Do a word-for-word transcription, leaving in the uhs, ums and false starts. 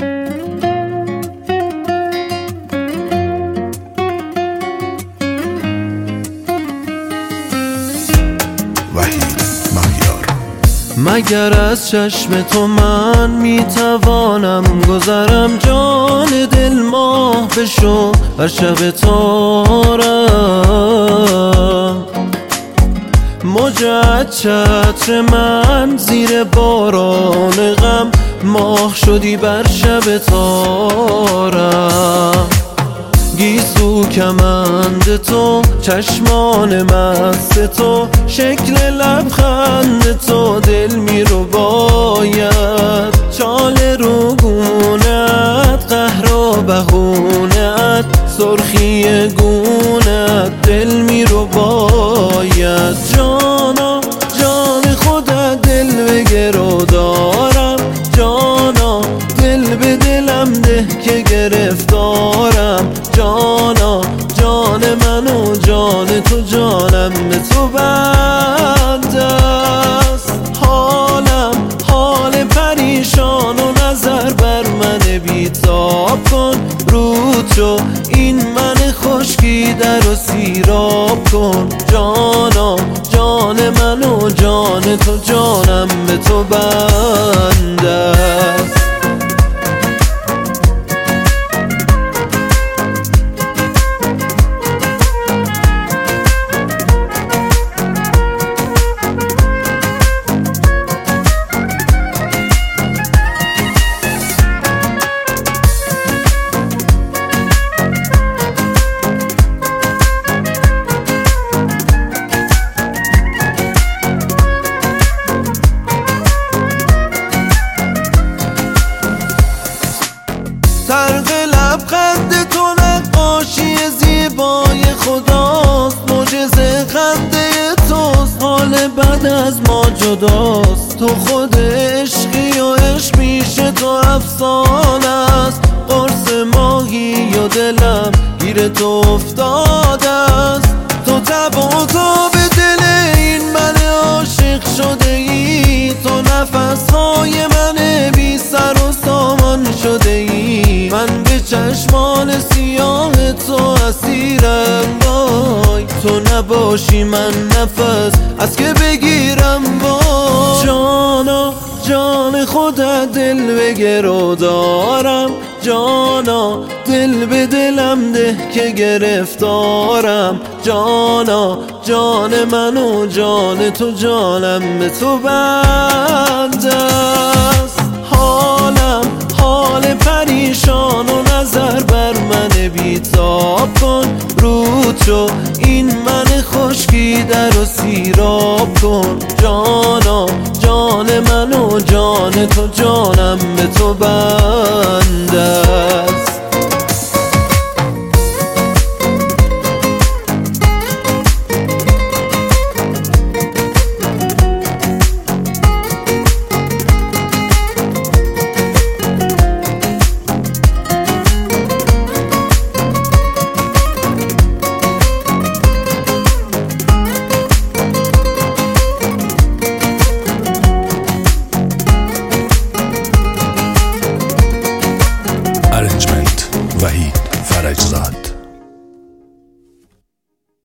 مگر از چشم تو من میتوانم گذرم، جان دل ماه بشو بر شب تارم. موج چتر من زیر باران غم، ماه شدی بر شب تارم. گیسو کمند تو، چشمان مست تو، شکل لبخند تو دل می رو باید. چال روگونت، قهر و بهونت، سرخی گونت دل می رو باید. جانا جان خودت دل به گرو دارم، جانا دل به دلم ده که گرفتارم. جانا جان من و جان تو، جانم به تو بند است. حالم حال پریشان و نظر بر من بیتاب کن. رود شو این من خشکی در و سیراب کن. جانا جان من و جان تو، جانم به تو بند است. طرق لبخند تو نقاشی زیبای خداست. معجزه خنده توست، حال بد از ما جداست. تو خود عشقی و عشق پیش تو افسانه است. قرص ماهی و دلم گیر تو افتاده است. تو تب و تاب دل این من عاشق شده ای. تو نفس های من بی سر و سامان شده ای. من به چشمان سیاه تو اسیرم، وای تو نباشی من نفس از که بگیرم. وای جانا جان خودت دل به گرو دارم، جانا دل به دلم ده که گرفتارم. جانا جان من و جان تو، جانم به تو بند است. حالم حال پریشان و نظر بر من بیتاب کن. رود شو این من خشکی در و سیراب کن. جانا جان من و جان تو، جانم به تو بند